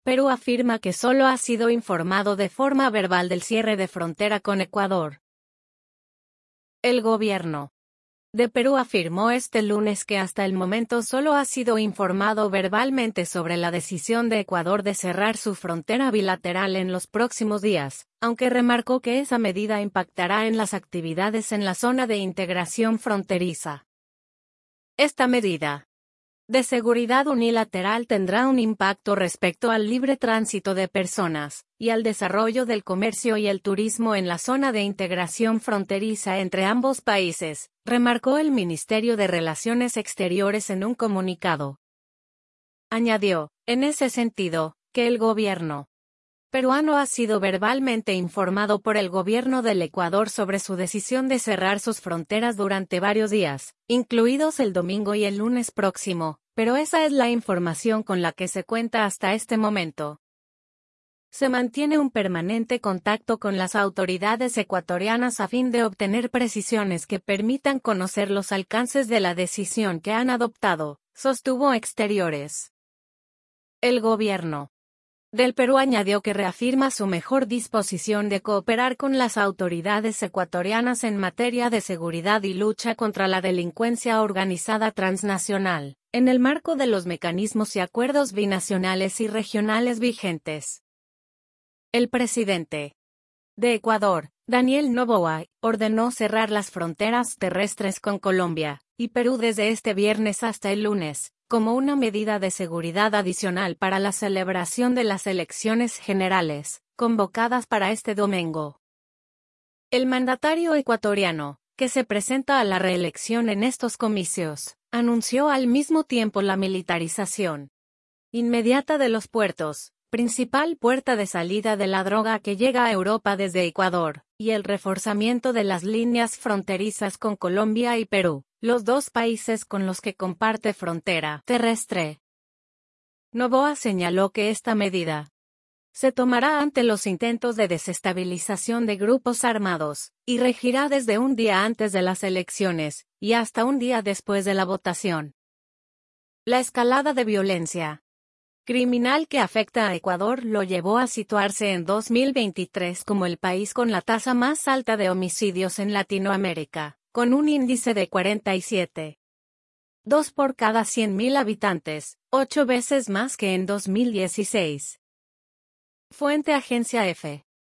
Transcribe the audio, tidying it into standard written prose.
Perú afirma que solo ha sido informado de forma verbal del cierre de frontera con Ecuador. El gobierno de Perú afirmó este lunes que hasta el momento solo ha sido informado verbalmente sobre la decisión de Ecuador de cerrar su frontera bilateral en los próximos días, aunque remarcó que esa medida impactará en las actividades en la zona de integración fronteriza. Esta medida de seguridad unilateral tendrá un impacto respecto al libre tránsito de personas, y al desarrollo del comercio y el turismo en la zona de integración fronteriza entre ambos países, remarcó el Ministerio de Relaciones Exteriores en un comunicado. Añadió, en ese sentido, que el gobierno peruano ha sido verbalmente informado por el gobierno del Ecuador sobre su decisión de cerrar sus fronteras durante varios días, incluidos el domingo y el lunes próximo, pero esa es la información con la que se cuenta hasta este momento. Se mantiene un permanente contacto con las autoridades ecuatorianas a fin de obtener precisiones que permitan conocer los alcances de la decisión que han adoptado, sostuvo Exteriores. El gobierno del Perú añadió que reafirma su mejor disposición de cooperar con las autoridades ecuatorianas en materia de seguridad y lucha contra la delincuencia organizada transnacional, en el marco de los mecanismos y acuerdos binacionales y regionales vigentes. El presidente de Ecuador, Daniel Noboa, ordenó cerrar las fronteras terrestres con Colombia y Perú desde este viernes hasta el lunes, como una medida de seguridad adicional para la celebración de las elecciones generales, convocadas para este domingo. El mandatario ecuatoriano, que se presenta a la reelección en estos comicios, anunció al mismo tiempo la militarización inmediata de los puertos, principal puerta de salida de la droga que llega a Europa desde Ecuador, y el reforzamiento de las líneas fronterizas con Colombia y Perú, los dos países con los que comparte frontera terrestre. Noboa señaló que esta medida se tomará ante los intentos de desestabilización de grupos armados, y regirá desde un día antes de las elecciones, y hasta un día después de la votación. La escalada de violencia criminal que afecta a Ecuador lo llevó a situarse en 2023 como el país con la tasa más alta de homicidios en Latinoamérica, con un índice de 47,2 por cada 100.000 habitantes, 8 veces más que en 2016. Fuente Agencia EFE.